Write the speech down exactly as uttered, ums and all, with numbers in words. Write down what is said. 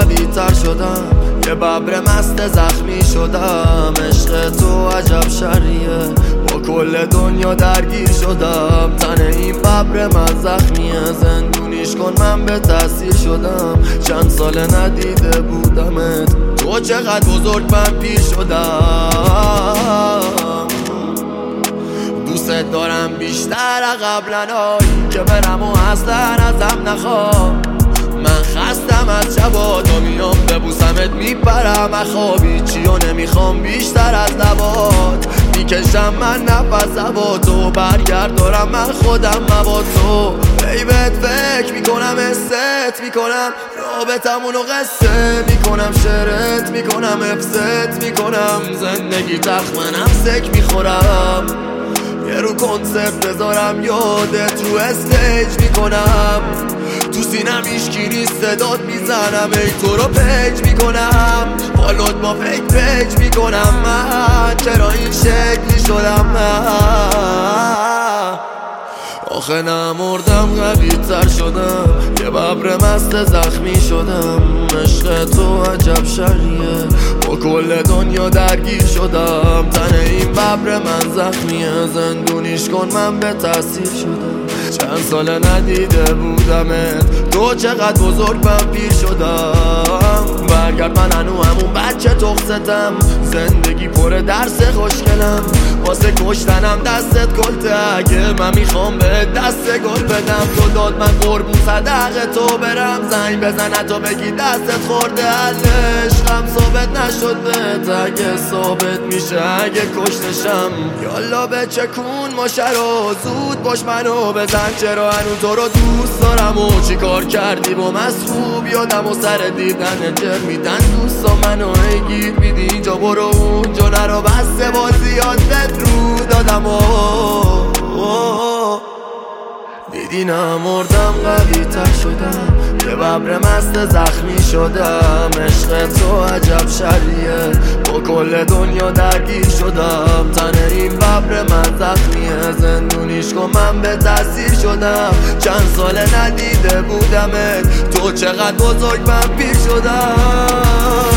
قوی تر شدم، یه ببر مست زخمی شدم. عشق تو عجب شریه، با کل دنیا درگیر شدم. تن این ببر من زخمیه، زندونیش کن من به تأثیر شدم. چند سال ندیده بودمت، تو چقدر بزرگ من پیر شدم. دوست دارم بیشتر قبلنایی که برم و اصلا ازم نخواه. من خستم از شبات و میام ببوسمت میپرم اخوابی. چیو نمیخوام بیشتر از لبات، میکشم من نفس هوا تو. برگرد دارم من خودم مباد تو. ای بهت فکر میکنم، حست میکنم، رابطمونو قصه میکنم. شعرت میکنم، حفظت میکنم. زندگی تخت منم سک میخورم. یه رو کنسرت بذارم یادت رو استیج میکنم. تو سینم هیچکی نیست صدات میزنم. ای تو رو پیج میکنم، فالوت با فیک پیج میکنم. من چرا این شکلی شدم؟ من آخه نمردم قوی تر شدم، یه ببر مست زخمی شدم. عشق تو عجب شریه، با کل دنیا درگیر شدم. تن این ببر من زخمیه، زندونیش کن من به تأثیر شدم. چند سال ندیده بودمت، تو چقدر بزرگ من پیر شدم. برگرد من هنو همون بچه تخصتم. زندگی پر درس خوشگلم، واسه کشتنم دستت گلته. اگه من میخوام به دست گل بدم، تو داد من قربون صدقه تو برم. زنگ بزن تو بگی دستت خورده، عشقم ثابت نشد بهت. اگه ثابت میشه اگه کشتشم، یالا به چکون ماشه رو زود باش منو بزن. چرا هنو تو رو دوست دارم و چی کار کردی با مصحوب یادم و سر دیدن جر میدن دوستا منو. ای گیر میدی اینجا برو اونجا نرو، بسته بازی یادت رو دادم و دیدی نمردم قوی تر شدم، یه ببر مست زخمی شدم. عشق تو عجب شریه، با کل دنیا درگیر شدم. تن این ببر من زخمیه، زندونیش کن من به تأثیر شدم. چند سال ندیده بودمت، تو چقدر بزرگ من پیر شدم.